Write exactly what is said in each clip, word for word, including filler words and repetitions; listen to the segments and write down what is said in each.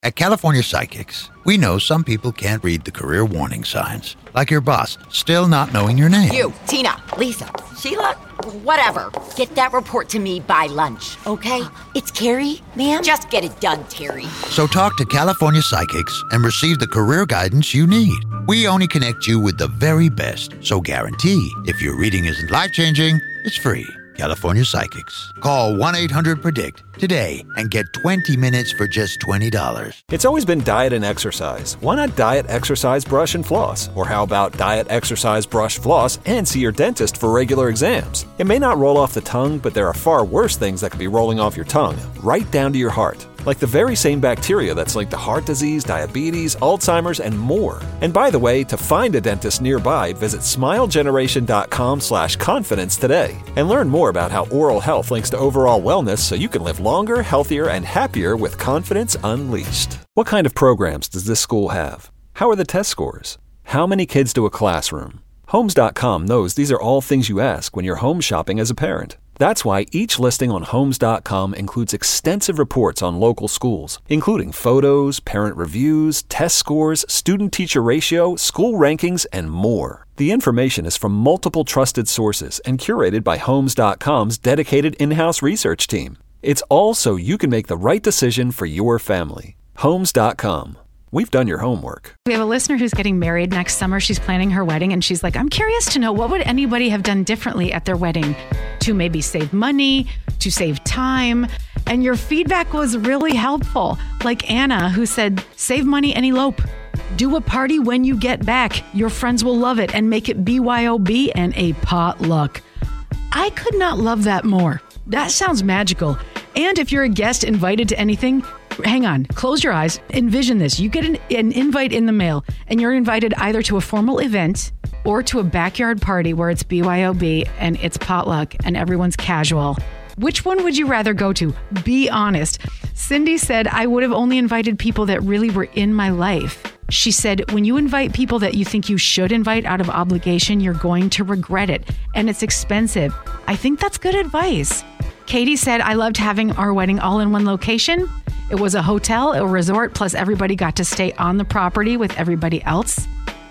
At California Psychics, we know some people can't read the career warning signs, like your boss still not knowing your name. You, Tina, Lisa, Sheila, whatever. Get that report to me by lunch, okay? It's Carrie, ma'am. Just get it done, Terry. So talk to California Psychics and receive the career guidance you need. We only connect you with the very best, so guarantee if your reading isn't life-changing, it's free. California Psychics. Call one eight hundred predict today and get twenty minutes for just twenty dollars. It's always been diet and exercise. Why not diet, exercise, brush, and floss? Or how about diet, exercise, brush, floss, and see your dentist for regular exams? It may not roll off the tongue, but there are far worse things that could be rolling off your tongue, right down to your heart. Like the very same bacteria that's linked to heart disease, diabetes, Alzheimer's, and more. And by the way, to find a dentist nearby, visit smilegeneration.com slash confidence today and learn more about how oral health links to overall wellness so you can live longer, healthier, and happier with confidence unleashed. What kind of programs does this school have? How are the test scores? How many kids do a classroom? Homes dot com knows these are all things you ask when you're home shopping as a parent. That's why each listing on Homes dot com includes extensive reports on local schools, including photos, parent reviews, test scores, student-teacher ratio, school rankings, and more. The information is from multiple trusted sources and curated by Homes dot com's dedicated in-house research team. It's all so you can make the right decision for your family. Homes dot com. We've done your homework. We have a listener who's getting married next summer. She's planning her wedding, and she's like, I'm curious to know, what would anybody have done differently at their wedding to maybe save money, to save time? And your feedback was really helpful. Like Anna, who said, save money and elope. Do a party when you get back. Your friends will love it, and make it B Y O B and a potluck. I could not love that more. That sounds magical. And if you're a guest invited to anything, hang on, close your eyes, envision this. You get an, an invite in the mail, and you're invited either to a formal event or to a backyard party where it's B Y O B and it's potluck and everyone's casual. Which one would you rather go to? Be honest. Cindy said, I would have only invited people that really were in my life. She said, when you invite people that you think you should invite out of obligation, you're going to regret it, and it's expensive. I think that's good advice. Katie said, I loved having our wedding all in one location. It was a hotel, a resort, plus everybody got to stay on the property with everybody else.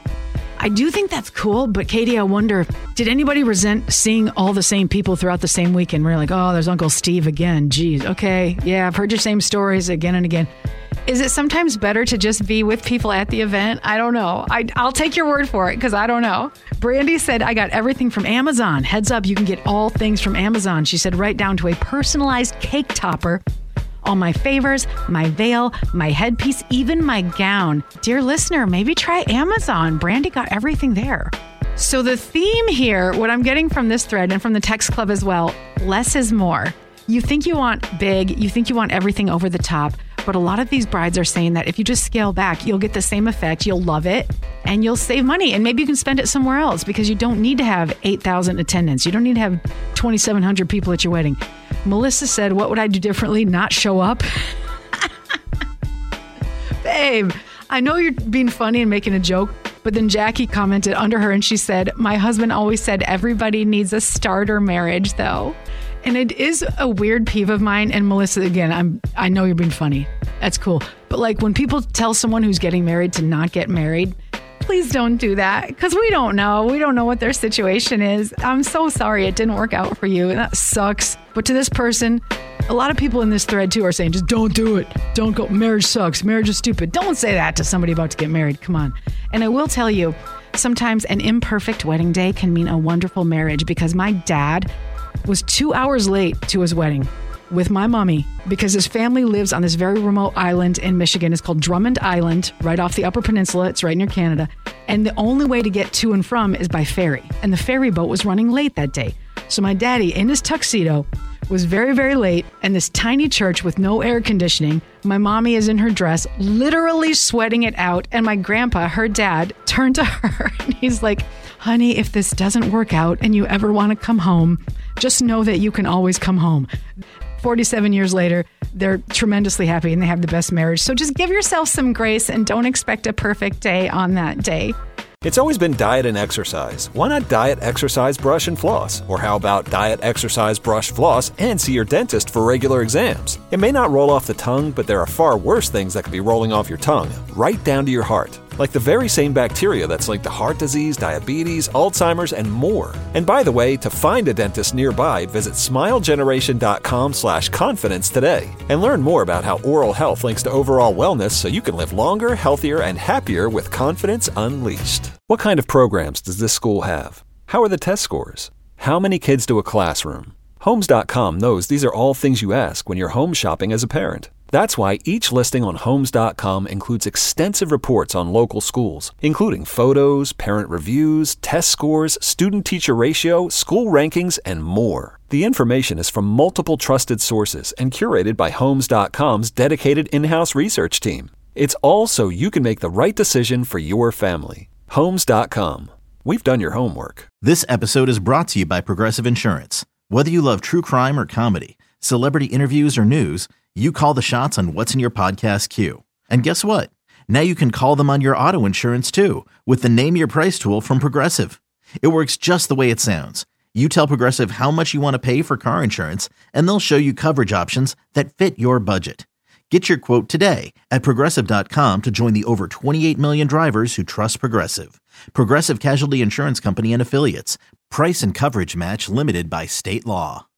I do think that's cool, but Katie, I wonder, did anybody resent seeing all the same people throughout the same weekend? We're like, oh, there's Uncle Steve again. Geez, okay, yeah, I've heard your same stories again and again. Is it sometimes better to just be with people at the event? I don't know. I, I'll take your word for it because I don't know. Brandy said, I got everything from Amazon. Heads up, you can get all things from Amazon. She said, right down to a personalized cake topper. All my favors, my veil, my headpiece, even my gown. Dear listener, maybe try Amazon. Brandy got everything there. So the theme here, what I'm getting from this thread and from the text club as well, less is more. You think you want big, you think you want everything over the top, but a lot of these brides are saying that if you just scale back, you'll get the same effect, you'll love it, and you'll save money. And maybe you can spend it somewhere else because you don't need to have eight thousand attendants. You don't need to have twenty-seven hundred people at your wedding. Melissa said, what would I do differently? Not show up? Babe, I know you're being funny and making a joke, but then Jackie commented under her and she said, my husband always said everybody needs a starter marriage though. And it is a weird peeve of mine. And Melissa, again, I'm, I know you're being funny. That's cool. But like when people tell someone who's getting married to not get married, please don't do that because we don't know. We don't know what their situation is. I'm so sorry it didn't work out for you. And that sucks. But to this person, a lot of people in this thread too are saying, just don't do it. Don't go. Marriage sucks. Marriage is stupid. Don't say that to somebody about to get married. Come on. And I will tell you, sometimes an imperfect wedding day can mean a wonderful marriage because my dad was two hours late to his wedding with my mommy because his family lives on this very remote island in Michigan. It's called Drummond Island, right off the Upper Peninsula. It's right near Canada. And the only way to get to and from is by ferry. And the ferry boat was running late that day. So my daddy, in his tuxedo, was very, very late. And this tiny church with no air conditioning. My mommy is in her dress, literally sweating it out. And my grandpa, her dad, turned to her and he's like, honey, if this doesn't work out and you ever want to come home, just know that you can always come home. forty-seven years later, they're tremendously happy and they have the best marriage. So just give yourself some grace and don't expect a perfect day on that day. It's always been diet and exercise. Why not diet, exercise, brush, and floss? Or how about diet, exercise, brush, floss, and see your dentist for regular exams? It may not roll off the tongue, but there are far worse things that could be rolling off your tongue, right down to your heart. Like the very same bacteria that's linked to heart disease, diabetes, Alzheimer's, and more. And by the way, to find a dentist nearby, visit smilegeneration.com slash confidence today. And learn more about how oral health links to overall wellness so you can live longer, healthier, and happier with confidence unleashed. What kind of programs does this school have? How are the test scores? How many kids do a classroom? Homes dot com knows these are all things you ask when you're home shopping as a parent. That's why each listing on Homes dot com includes extensive reports on local schools, including photos, parent reviews, test scores, student-teacher ratio, school rankings, and more. The information is from multiple trusted sources and curated by Homes dot com's dedicated in-house research team. It's all so you can make the right decision for your family. Homes dot com. We've done your homework. This episode is brought to you by Progressive Insurance. Whether you love true crime or comedy, celebrity interviews or news, you call the shots on what's in your podcast queue. And guess what? Now you can call them on your auto insurance too with the Name Your Price tool from Progressive. It works just the way it sounds. You tell Progressive how much you want to pay for car insurance, and they'll show you coverage options that fit your budget. Get your quote today at Progressive dot com to join the over twenty-eight million drivers who trust Progressive. Progressive Casualty Insurance Company and Affiliates. Price and coverage match limited by state law.